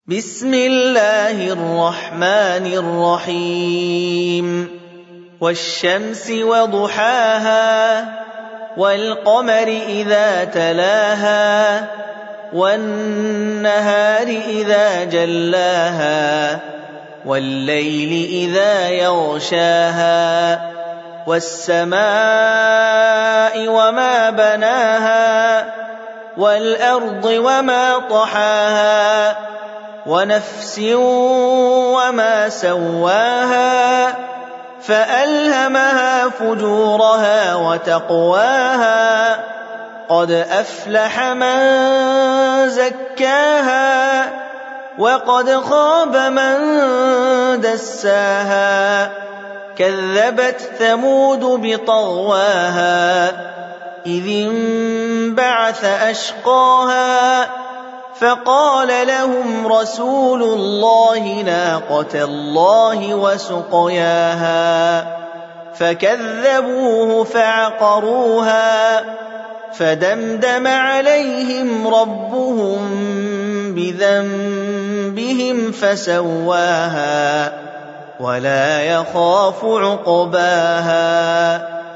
بسم الله الرحمن الرحيم والشمس وضحاها والقمر إذا تلاها والنهار إذا جلاها والليل إذا يغشاها والسماء وما بناها والأرض وما طحاها ونفس وما سواها فألهمها فجورها وتقواها قد أفلح من زكاها وقد خاب من دساها كذبت ثمود بطغواها إذ انبعث أشقاها فقال لهم رسول الله ناقة الله وسقياها فكذبوه فعقروها فدمدم عليهم ربهم بذنبهم فسواها ولا يخاف عقباها